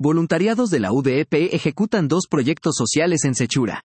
voluntariados de la UDEP ejecutan 2 proyectos sociales en Sechura.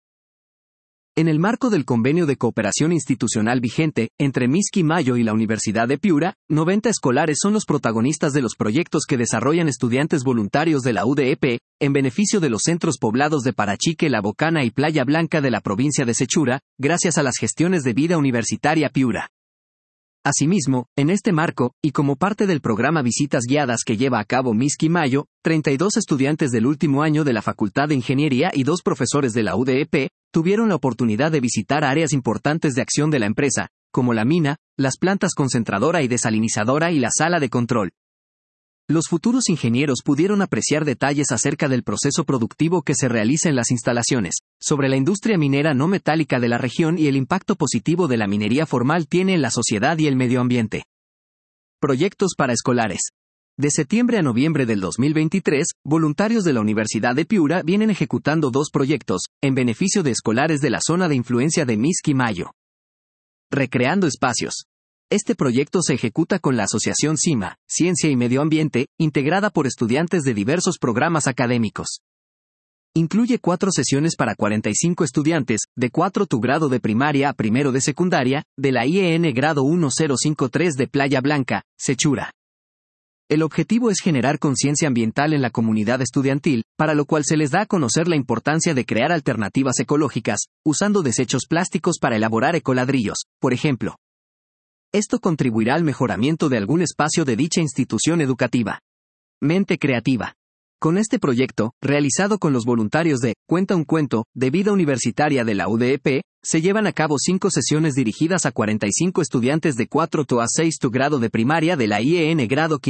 En el marco del convenio de cooperación institucional vigente entre Mixquimayo Mayo y la Universidad de Piura, 90 escolares son los protagonistas de los proyectos que desarrollan estudiantes voluntarios de la UDEP, en beneficio de los centros poblados de Parachique, La Bocana y Playa Blanca de la provincia de Sechura, gracias a las gestiones de Vida Universitaria Piura. Asimismo, en este marco, y como parte del programa Visitas Guiadas que lleva a cabo Mixquimayo, 32 estudiantes del último año de la Facultad de Ingeniería y 2 profesores de la UDEP, tuvieron la oportunidad de visitar áreas importantes de acción de la empresa, como la mina, las plantas concentradora y desalinizadora y la sala de control. Los futuros ingenieros pudieron apreciar detalles acerca del proceso productivo que se realiza en las instalaciones, sobre la industria minera no metálica de la región y el impacto positivo de la minería formal tiene en la sociedad y el medio ambiente. Proyectos para escolares. De septiembre a noviembre del 2023, voluntarios de la Universidad de Piura vienen ejecutando 2 proyectos, en beneficio de escolares de la zona de influencia de Mixquimayo. Recreando espacios. Este proyecto se ejecuta con la Asociación CIMA, Ciencia y Medio Ambiente, integrada por estudiantes de diversos programas académicos. Incluye 4 sesiones para 45 estudiantes, de 4 tu grado de primaria a 1º de secundaria, de la IEN grado 1053 de Playa Blanca, Sechura. El objetivo es generar conciencia ambiental en la comunidad estudiantil, para lo cual se les da a conocer la importancia de crear alternativas ecológicas, usando desechos plásticos para elaborar ecoladrillos, por ejemplo. Esto contribuirá al mejoramiento de algún espacio de dicha institución educativa. Mente creativa. Con este proyecto, realizado con los voluntarios de Cuenta un cuento, de Vida Universitaria de la UDEP, se llevan a cabo 5 sesiones dirigidas a 45 estudiantes de 4 a 6 grado de primaria de la IEN grado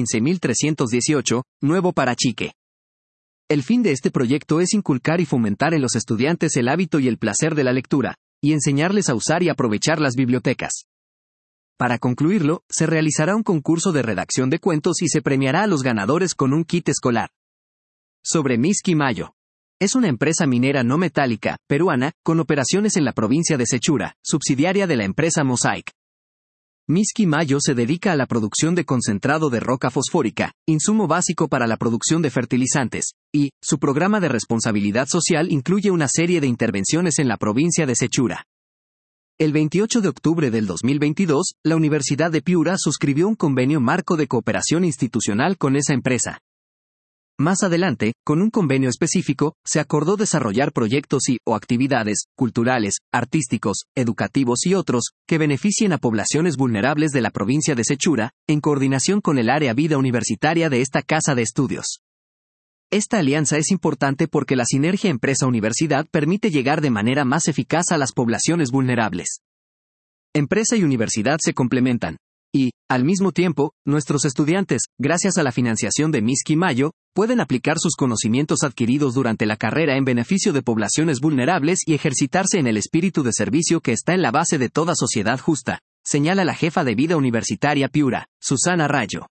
15318, Nuevo Parachique. El fin de este proyecto es inculcar y fomentar en los estudiantes el hábito y el placer de la lectura, y enseñarles a usar y aprovechar las bibliotecas. Para concluirlo, se realizará un concurso de redacción de cuentos y se premiará a los ganadores con un kit escolar. Sobre Mixquimayo. Es una empresa minera no metálica, peruana, con operaciones en la provincia de Sechura, subsidiaria de la empresa Mosaic. Mixquimayo se dedica a la producción de concentrado de roca fosfórica, insumo básico para la producción de fertilizantes, y su programa de responsabilidad social incluye una serie de intervenciones en la provincia de Sechura. El 28 de octubre del 2022, la Universidad de Piura suscribió un convenio marco de cooperación institucional con esa empresa. Más adelante, con un convenio específico, se acordó desarrollar proyectos o actividades, culturales, artísticos, educativos y otros, que beneficien a poblaciones vulnerables de la provincia de Sechura, en coordinación con el área Vida Universitaria de esta casa de estudios. Esta alianza es importante porque la sinergia empresa-universidad permite llegar de manera más eficaz a las poblaciones vulnerables. Empresa y universidad se complementan. Y, al mismo tiempo, nuestros estudiantes, gracias a la financiación de Mixquimayo, pueden aplicar sus conocimientos adquiridos durante la carrera en beneficio de poblaciones vulnerables y ejercitarse en el espíritu de servicio que está en la base de toda sociedad justa, señala la jefa de Vida Universitaria Piura, Susana Rayo.